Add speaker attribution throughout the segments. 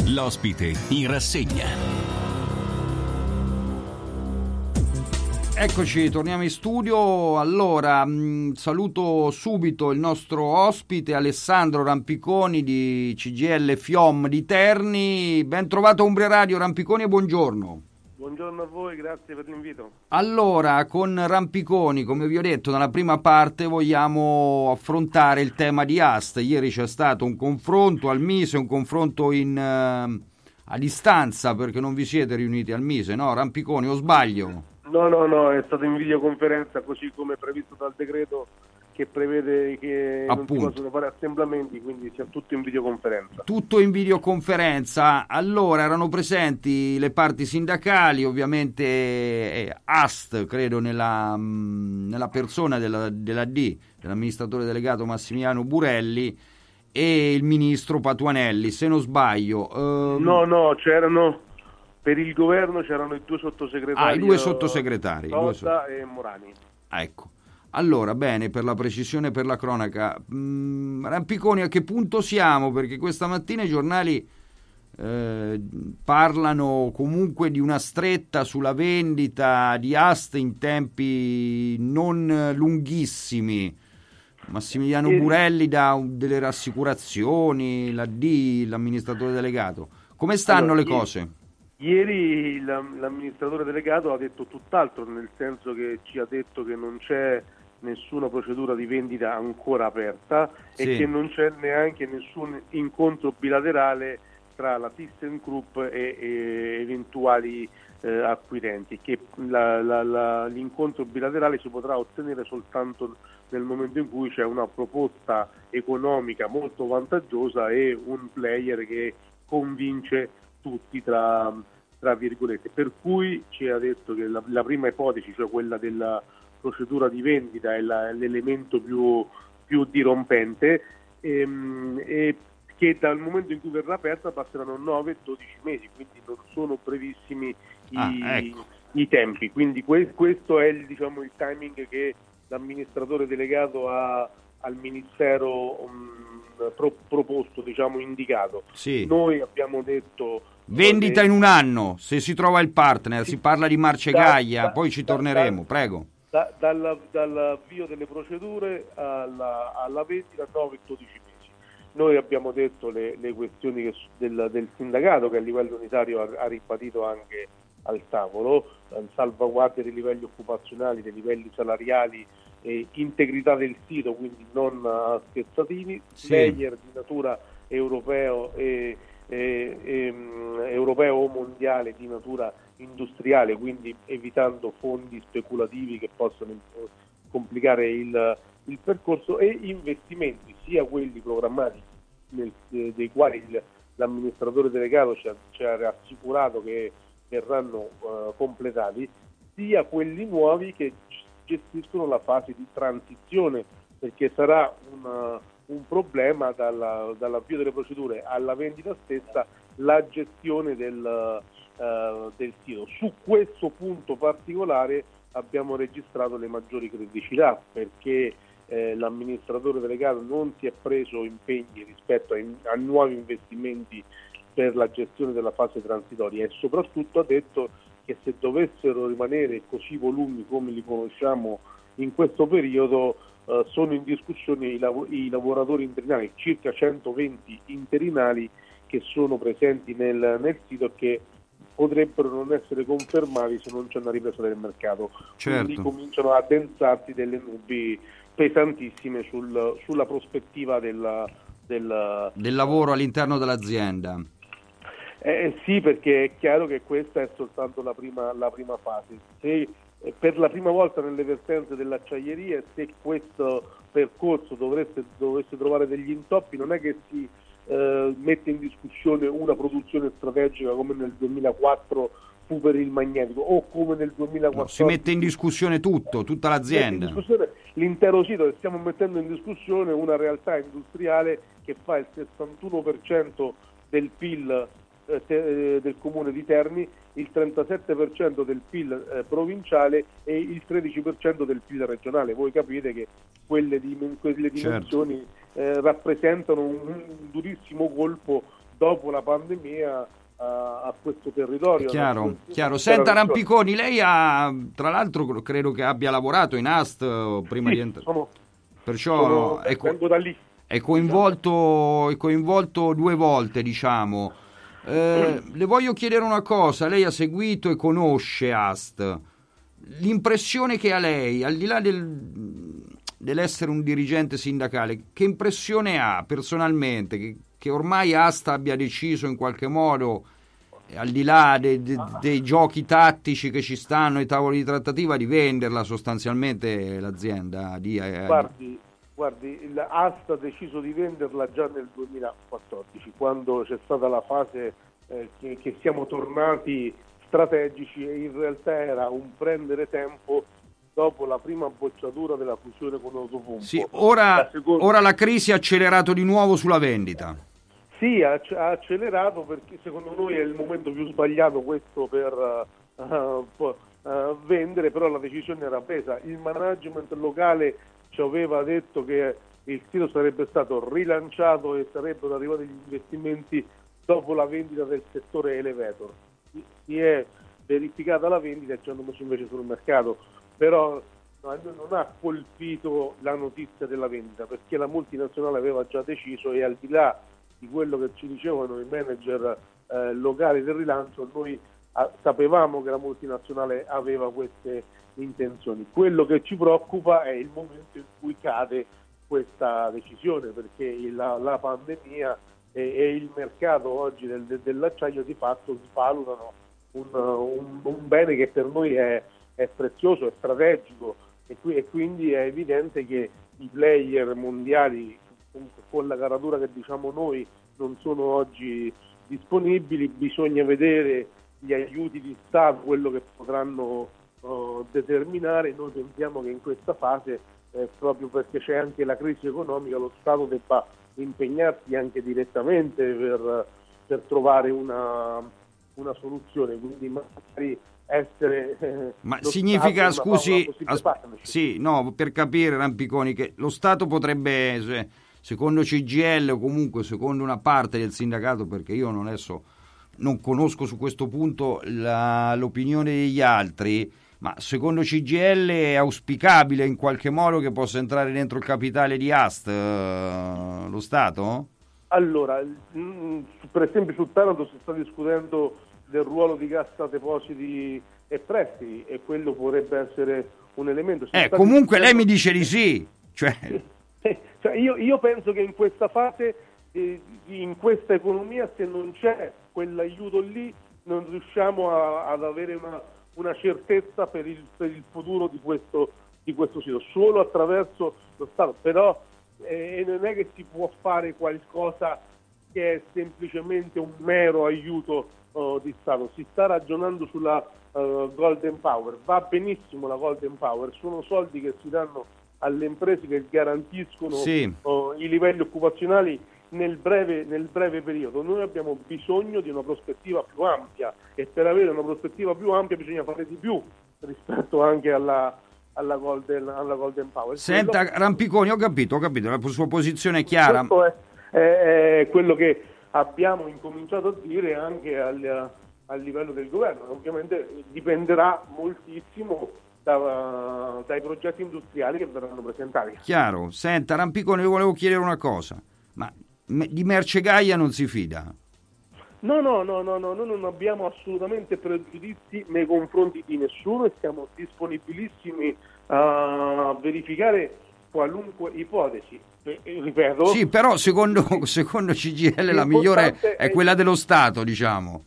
Speaker 1: L'ospite in rassegna.
Speaker 2: Eccoci, torniamo in studio. Allora, saluto subito il nostro ospite Alessandro Rampiconi di CGIL FIOM di Terni. Ben trovato a Umbria Radio, Rampiconi, e buongiorno.
Speaker 3: Buongiorno a voi, grazie per l'invito.
Speaker 2: Allora, con Rampiconi, come vi ho detto nella prima parte, vogliamo affrontare il tema di Ast. Ieri c'è stato un confronto al Mise, un confronto a distanza, perché non vi siete riuniti al Mise, no? Rampiconi, o sbaglio?
Speaker 3: No, è stato in videoconferenza, così come previsto dal decreto che prevede che non si possono fare assemblamenti, quindi sia tutto in videoconferenza.
Speaker 2: Tutto in videoconferenza. Allora, erano presenti le parti sindacali, ovviamente Ast, credo nella persona dell'amministratore delegato Massimiliano Burelli, e il ministro Patuanelli, se non sbaglio.
Speaker 3: No, c'erano... Per il governo c'erano i due sottosegretari.
Speaker 2: I due sottosegretari.
Speaker 3: Totta e Morani.
Speaker 2: Ecco. Allora, bene, per la precisione e per la cronaca. Rampiconi, a che punto siamo? Perché questa mattina i giornali parlano comunque di una stretta sulla vendita di Ast in tempi non lunghissimi. Massimiliano Burelli dà delle rassicurazioni, l'amministratore delegato. Come stanno le cose?
Speaker 3: Ieri l'amministratore delegato ha detto tutt'altro, nel senso che ci ha detto che non c'è nessuna procedura di vendita ancora aperta e che non c'è neanche nessun incontro bilaterale tra la ThyssenKrupp e eventuali acquirenti, che l'incontro bilaterale si potrà ottenere soltanto nel momento in cui c'è una proposta economica molto vantaggiosa e un player che convince tutti tra virgolette, per cui ci ha detto che la prima ipotesi, cioè quella della procedura di vendita, è l'elemento più dirompente e che dal momento in cui verrà aperta passeranno 9-12 mesi, quindi non sono brevissimi i tempi, quindi questo è il timing che l'amministratore delegato ha al Ministero proposto, indicato.
Speaker 2: Sì.
Speaker 3: Noi abbiamo detto
Speaker 2: vendita in un anno, se si trova il partner, si parla di Marcegaglia, poi ci torneremo, prego.
Speaker 3: Dall'avvio delle procedure alla vendita 9-12 mesi. Noi abbiamo detto le questioni del sindacato, che a livello unitario ha ribadito anche al tavolo, salvaguardia dei livelli occupazionali, dei livelli salariali, integrità del sito, quindi non scherzatini, player di natura europeo europeo o mondiale di natura industriale, quindi evitando fondi speculativi che possono complicare il percorso, e investimenti, sia quelli programmati dei quali l'amministratore delegato ci ha rassicurato che verranno completati, sia quelli nuovi che gestiscono la fase di transizione, perché sarà un problema dall'avvio delle procedure alla vendita stessa la gestione del sito. Su questo punto particolare abbiamo registrato le maggiori criticità, perché l'amministratore delegato non si è preso impegni rispetto a nuovi investimenti per la gestione della fase transitoria, e soprattutto ha detto che se dovessero rimanere così volumi come li conosciamo in questo periodo, sono in discussione i lavoratori interinali, circa 120 interinali che sono presenti nel sito e che potrebbero non essere confermati se non c'è una ripresa del mercato.
Speaker 2: Certo.
Speaker 3: Quindi cominciano a addensarsi delle nubi pesantissime sulla prospettiva del
Speaker 2: lavoro all'interno dell'azienda.
Speaker 3: Sì, perché è chiaro che questa è soltanto la prima fase. Se per la prima volta nelle vertenze dell'acciaieria, se questo percorso dovesse trovare degli intoppi, non è che si mette in discussione una produzione strategica come nel 2004 fu per il magnetico, o come nel 2014.
Speaker 2: No, si mette in discussione tutta l'azienda.
Speaker 3: Si mette in discussione l'intero sito, e stiamo mettendo in discussione una realtà industriale che fa il 61% del PIL del comune di Terni, il 37% del PIL provinciale e il 13% del PIL regionale. Voi capite che quelle dimensioni rappresentano un durissimo colpo dopo la pandemia a questo territorio.
Speaker 2: Chiaro. Senta Rampiconi, lei ha, tra l'altro credo che abbia lavorato in AST prima di entrare. Perciò
Speaker 3: vengo da lì.
Speaker 2: È coinvolto 2 volte, diciamo. Le voglio chiedere una cosa, lei ha seguito e conosce AST. L'impressione che ha lei, al di là dell'essere un dirigente sindacale, che impressione ha personalmente che ormai AST abbia deciso in qualche modo, al di là dei giochi tattici che ci stanno, i tavoli di trattativa, di venderla sostanzialmente l'azienda?
Speaker 3: Guardi, l'AST ha deciso di venderla già nel 2014, quando c'è stata la fase che siamo tornati strategici, e in realtà era un prendere tempo dopo la prima bocciatura della fusione con Autopumpo.
Speaker 2: Sì, ora la crisi ha accelerato di nuovo sulla vendita.
Speaker 3: Sì, ha accelerato, perché secondo noi è il momento più sbagliato questo per vendere, però la decisione era presa. Il management locale ci aveva detto che il sito sarebbe stato rilanciato e sarebbero arrivati gli investimenti dopo la vendita del settore elevator. Si è verificata la vendita e ci hanno messo invece sul mercato, però non ha colpito la notizia della vendita, perché la multinazionale aveva già deciso, e al di là di quello che ci dicevano i manager locali del rilancio, noi sapevamo che la multinazionale aveva queste intenzioni. Quello che ci preoccupa è il momento in cui cade questa decisione, perché la pandemia e il mercato oggi dell'acciaio di fatto svalutano un bene che per noi è prezioso, è strategico, e quindi è evidente che i player mondiali con la caratura che diciamo noi non sono oggi disponibili. Bisogna vedere gli aiuti di Stato, quello che potranno determinare. Noi pensiamo che in questa fase, proprio perché c'è anche la crisi economica, lo Stato debba impegnarsi anche direttamente per trovare una soluzione, quindi magari essere
Speaker 2: ma significa,
Speaker 3: Stato,
Speaker 2: scusi, sì, no, per capire, Rampiconi, che lo Stato potrebbe, secondo CGIL o comunque secondo una parte del sindacato, perché io non conosco su questo punto l'opinione degli altri, ma secondo CGIL è auspicabile in qualche modo che possa entrare dentro il capitale di AST lo Stato?
Speaker 3: Allora, per esempio sul Taranto si sta discutendo del ruolo di Cassa Depositi e Prestiti, e quello potrebbe essere un elemento.
Speaker 2: Comunque lei mi dice di sì. Cioè,
Speaker 3: io penso che in questa fase, in questa economia, se non c'è quell'aiuto lì, non riusciamo ad avere una certezza per il futuro di questo sito, solo attraverso lo Stato. Però non è che si può fare qualcosa che è semplicemente un mero aiuto di Stato. Si sta ragionando sulla Golden Power. Va benissimo la Golden Power, sono soldi che si danno alle imprese che garantiscono i livelli occupazionali nel breve periodo. Noi abbiamo bisogno di una prospettiva più ampia, e per avere una prospettiva più ampia bisogna fare di più rispetto anche alla Golden Power.
Speaker 2: Senta, Rampiconi, ho capito, la sua posizione è chiara.
Speaker 3: Questo è quello che abbiamo incominciato a dire anche a livello del governo. Ovviamente dipenderà moltissimo dai progetti industriali che verranno presentati.
Speaker 2: Chiaro. Senta, Rampiconi, volevo chiedere una cosa, ma di Mercegaia non si fida?
Speaker 3: No, non abbiamo assolutamente pregiudizi nei confronti di nessuno, e siamo disponibilissimi a verificare qualunque ipotesi. Ripeto.
Speaker 2: Sì, però secondo CGIL la migliore è quella dello Stato, diciamo.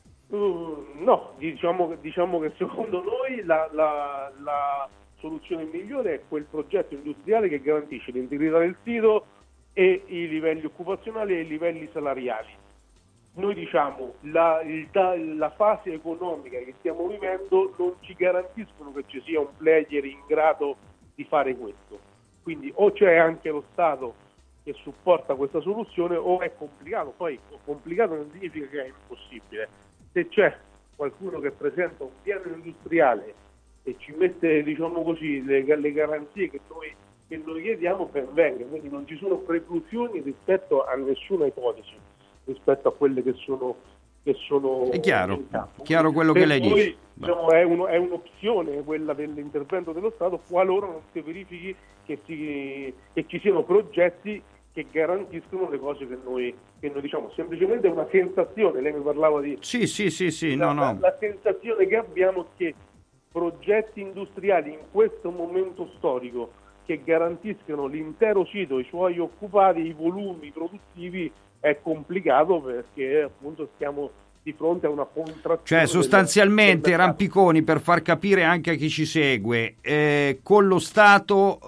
Speaker 3: No, diciamo che secondo noi la soluzione migliore è quel progetto industriale che garantisce l'integrità del sito e i livelli occupazionali e i livelli salariali. Noi diciamo la fase economica che stiamo vivendo non ci garantiscono che ci sia un player in grado di fare questo. Quindi o c'è anche lo Stato che supporta questa soluzione, o è complicato. Poi complicato non significa che è impossibile. Se c'è qualcuno che presenta un piano industriale e ci mette, diciamo così, le garanzie che noi chiediamo, ben venga. Quindi non ci sono preclusioni rispetto a nessuna ipotesi. rispetto a quelle che sono
Speaker 2: è chiaro,
Speaker 3: in campo.
Speaker 2: Chiaro quello che lei dice.
Speaker 3: Diciamo, è un'opzione quella dell'intervento dello Stato qualora non si verifichi che ci siano progetti che garantiscono le cose che noi diciamo. Semplicemente è una sensazione, lei mi parlava di...
Speaker 2: Sì,
Speaker 3: La sensazione che abbiamo è che progetti industriali in questo momento storico che garantiscano l'intero sito, i suoi occupati, i volumi produttivi, è complicato perché appunto stiamo di fronte a una contrazione.
Speaker 2: Cioè sostanzialmente Rampiconi, per far capire anche a chi ci segue, con lo Stato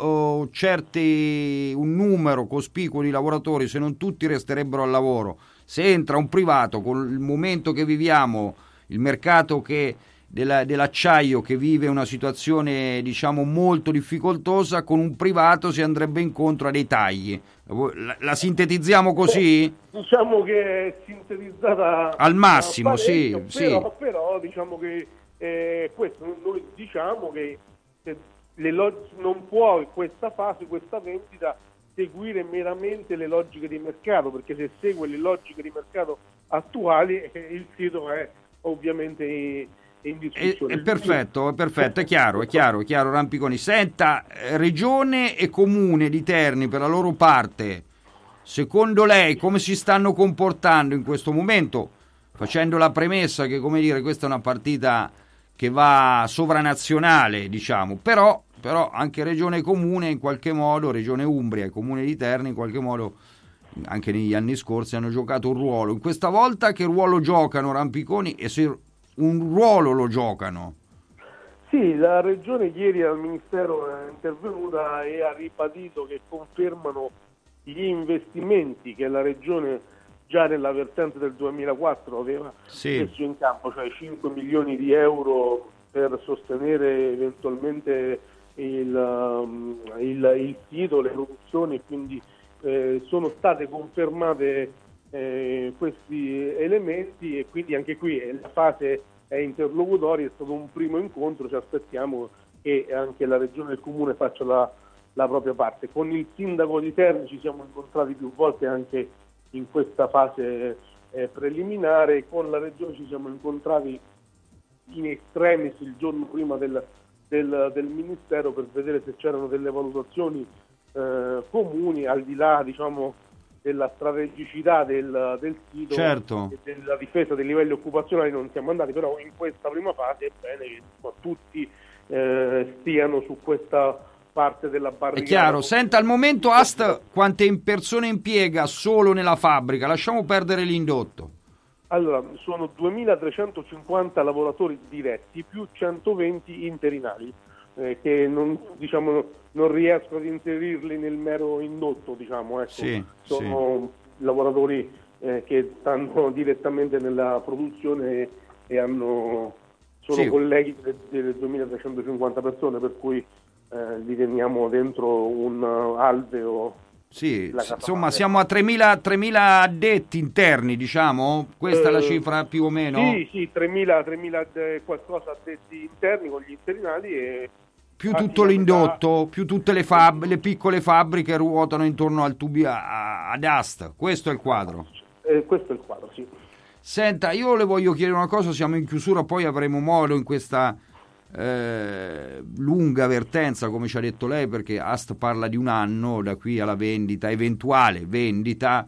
Speaker 2: un numero cospicuo di lavoratori, se non tutti, resterebbero al lavoro. Se entra un privato, con il momento che viviamo, il mercato dell'acciaio che vive una situazione diciamo molto difficoltosa, con un privato si andrebbe incontro a dei tagli. La sintetizziamo così?
Speaker 3: Diciamo che è sintetizzata
Speaker 2: al massimo,
Speaker 3: parecchio,
Speaker 2: sì.
Speaker 3: Però diciamo che questo noi diciamo che non può in questa fase, questa vendita, seguire meramente le logiche di mercato, perché se segue le logiche di mercato attuali il sito è ovviamente in discussione.
Speaker 2: È perfetto, è chiaro Rampiconi. Senta, Regione e Comune di Terni per la loro parte, secondo lei come si stanno comportando in questo momento, facendo la premessa che, come dire, questa è una partita che va sovranazionale, diciamo, però anche Regione e Comune in qualche modo, Regione Umbria e Comune di Terni in qualche modo anche negli anni scorsi hanno giocato un ruolo. In questa volta che ruolo giocano, Rampiconi, e se un ruolo lo giocano?
Speaker 3: Sì, la Regione ieri al Ministero è intervenuta e ha ribadito che confermano gli investimenti che la Regione già nella vertenza del 2004 aveva messo in campo, cioè 5 milioni di euro per sostenere eventualmente il sito, le produzioni, quindi sono state confermate questi elementi, e quindi anche qui la fase è interlocutoria, è stato un primo incontro, ci aspettiamo che anche la Regione e il Comune facciano la propria parte. Con il sindaco di Terni ci siamo incontrati più volte anche in questa fase preliminare, con la Regione ci siamo incontrati in extremis il giorno prima del Ministero per vedere se c'erano delle valutazioni comuni, al di là diciamo della strategicità del sito,
Speaker 2: certo,
Speaker 3: e della difesa dei livelli occupazionali non siamo andati, però in questa prima fase è bene che tutti stiano su questa parte della barricata.
Speaker 2: È chiaro. Senta, al momento Ast quante persone impiega solo nella fabbrica? Lasciamo perdere l'indotto.
Speaker 3: Allora, sono 2.350 lavoratori diretti più 120 interinali, che non riesco ad inserirli nel mero indotto, diciamo, ecco. Sono lavoratori che stanno direttamente nella produzione e sono colleghi delle 2.350 persone, per cui li teniamo dentro un alveo.
Speaker 2: Sì, insomma siamo a 3.000 addetti interni, diciamo? Questa è la cifra più o meno?
Speaker 3: Sì, 3.000 qualcosa addetti interni con gli interinali, e
Speaker 2: più tutto l'indotto, più tutte le piccole fabbriche ruotano intorno al ad Ast. Questo è il quadro?
Speaker 3: Questo è il quadro, sì.
Speaker 2: Senta, io le voglio chiedere una cosa, siamo in chiusura, poi avremo modo in questa lunga vertenza, come ci ha detto lei, perché Ast parla di un anno da qui alla vendita, eventuale vendita,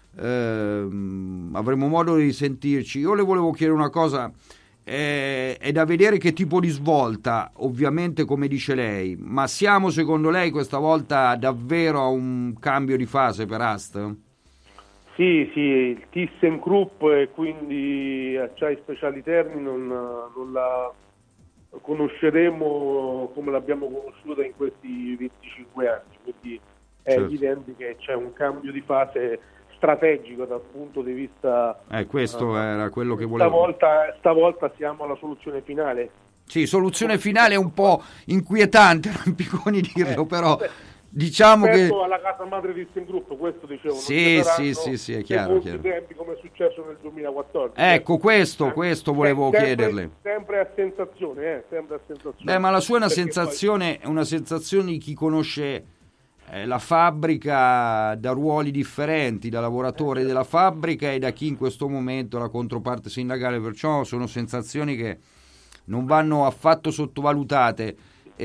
Speaker 2: avremo modo di risentirci. Io le volevo chiedere una cosa, è da vedere che tipo di svolta, ovviamente, come dice lei, ma siamo secondo lei questa volta davvero a un cambio di fase per Ast?
Speaker 3: Sì, il ThyssenKrupp e quindi Acciai Speciali Terni non la conosceremo come l'abbiamo conosciuta in questi 25 anni, quindi è evidente che c'è un cambio di fase strategico dal punto di vista.
Speaker 2: Questo era quello che volevo.
Speaker 3: Stavolta siamo alla soluzione finale.
Speaker 2: Sì, soluzione finale è un po' inquietante, Rampiconi dirlo, però diciamo che
Speaker 3: alla casa madre di ThyssenKrupp, questo dicevo.
Speaker 2: Sì, è chiaro.
Speaker 3: Tempi come è successo nel 2014.
Speaker 2: Ecco, questo volevo chiederle.
Speaker 3: Sempre a sensazione, sempre a sensazione.
Speaker 2: Ma la sua è una sensazione, di chi conosce la fabbrica da ruoli differenti, da lavoratore della fabbrica e da chi in questo momento è la controparte sindacale, perciò sono sensazioni che non vanno affatto sottovalutate.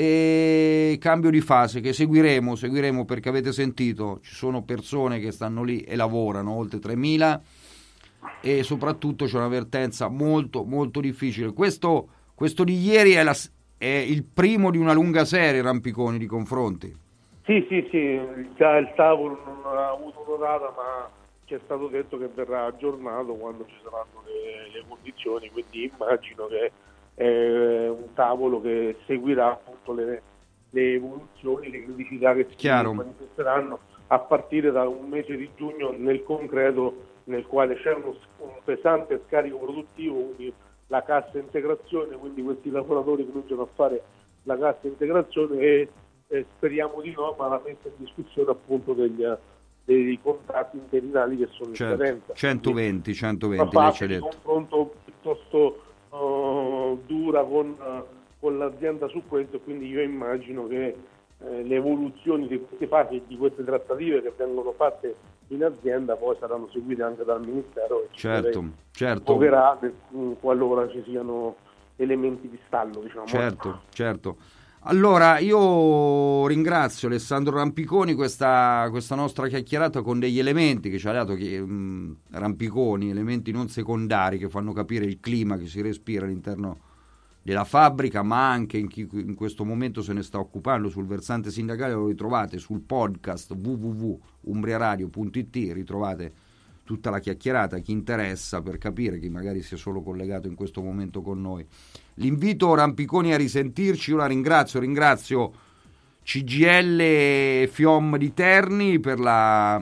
Speaker 2: E cambio di fase che seguiremo perché avete sentito, ci sono persone che stanno lì e lavorano, oltre 3.000, e soprattutto c'è un'avvertenza molto molto difficile. Questo di ieri è il primo di una lunga serie, Rampiconi, di confronti.
Speaker 3: Sì, già il tavolo non ha avuto una data, ma ci è stato detto che verrà aggiornato quando ci saranno le condizioni, quindi immagino che è un tavolo che seguirà appunto le evoluzioni, le criticità che si manifesteranno a partire da un mese di giugno nel concreto, nel quale c'è un pesante scarico produttivo, quindi la cassa integrazione, quindi questi lavoratori cominciano a fare la cassa integrazione e speriamo di no, ma la messa in discussione appunto dei contratti interinali che sono in scadenza. 120,
Speaker 2: lei ci ha detto.
Speaker 3: Un confronto piuttosto dura con l'azienda su questo, quindi io immagino che le evoluzioni di queste fasi e di queste trattative che vengono fatte in azienda poi saranno seguite anche dal Ministero e
Speaker 2: certo.
Speaker 3: qualora ci siano elementi di stallo, diciamo.
Speaker 2: Certo. Allora, io ringrazio Alessandro Rampiconi, questa nostra chiacchierata con degli elementi che ci ha dato Rampiconi, elementi non secondari che fanno capire il clima che si respira all'interno della fabbrica, ma anche in chi in questo momento se ne sta occupando sul versante sindacale. Lo ritrovate sul podcast www.umbriaradio.it, ritrovate tutta la chiacchierata, chi interessa, per capire, chi magari si è solo collegato in questo momento con noi. L'invito Rampiconi a risentirci, io la ringrazio CGIL e FIOM di Terni per la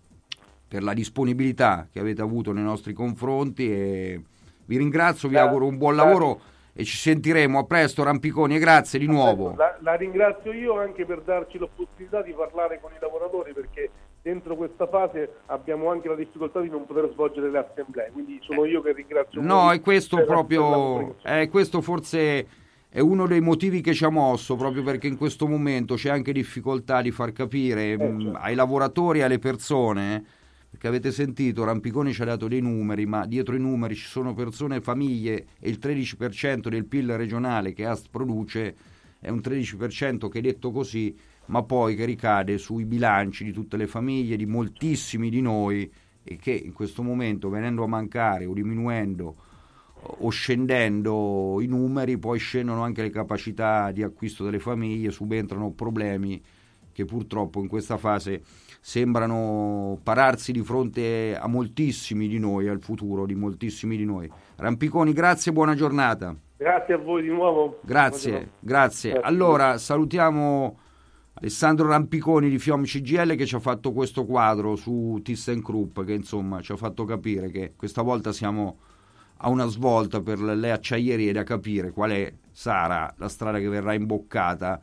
Speaker 2: disponibilità che avete avuto nei nostri confronti, e vi ringrazio, vi auguro un buon lavoro e ci sentiremo a presto, Rampiconi, e grazie di nuovo.
Speaker 3: La ringrazio io anche per darci l'opportunità di parlare con i lavoratori, perché dentro questa fase abbiamo anche la difficoltà di non poter svolgere le assemblee, quindi sono io che ringrazio.
Speaker 2: No, è questo proprio, questo forse è uno dei motivi che ci ha mosso, proprio perché in questo momento c'è anche difficoltà di far capire ai lavoratori e alle persone, perché avete sentito, Rampiconi ci ha dato dei numeri, ma dietro i numeri ci sono persone, famiglie, e il 13% del PIL regionale che AST produce è un 13% che, detto così, ma poi che ricade sui bilanci di tutte le famiglie, di moltissimi di noi, e che in questo momento, venendo a mancare o diminuendo o scendendo i numeri, poi scendono anche le capacità di acquisto delle famiglie, subentrano problemi che purtroppo in questa fase sembrano pararsi di fronte a moltissimi di noi, al futuro di moltissimi di noi. Rampiconi, grazie e buona giornata.
Speaker 3: Grazie a voi di nuovo.
Speaker 2: Grazie. Allora, salutiamo Alessandro Rampiconi di FIOM CGIL, che ci ha fatto questo quadro su ThyssenKrupp, che insomma ci ha fatto capire che questa volta siamo a una svolta per le acciaierie, da capire quale sarà la strada che verrà imboccata,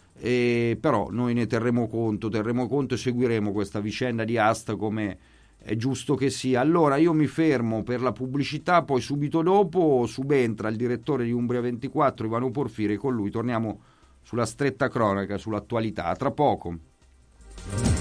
Speaker 2: però noi ne terremo conto e seguiremo questa vicenda di Asta come è giusto che sia. Allora io mi fermo per la pubblicità, poi subito dopo subentra il direttore di Umbria 24, Ivano Porfiri, e con lui torniamo sulla stretta cronaca, sull'attualità. A tra poco.